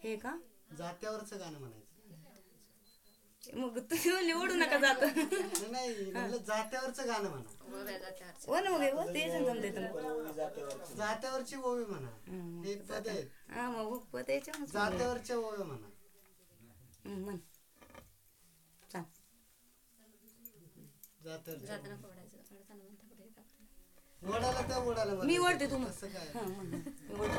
हे का जात्यावरचं गाणं म्हणायचं. मग तुम्ही म्हणले ओढू नका जात. नाही म्हणलं जात्यावरचं गाणं म्हणा. हो ना मग ते जमते जात्यावरची ओवी म्हणा. हे पद आहेत. हा मग पद याच्या जात्यावरच्या ओव्या म्हणा. म्हण सांग. ओढायला तर ओढायला मी ओढते तू कसं काय हा म्हण.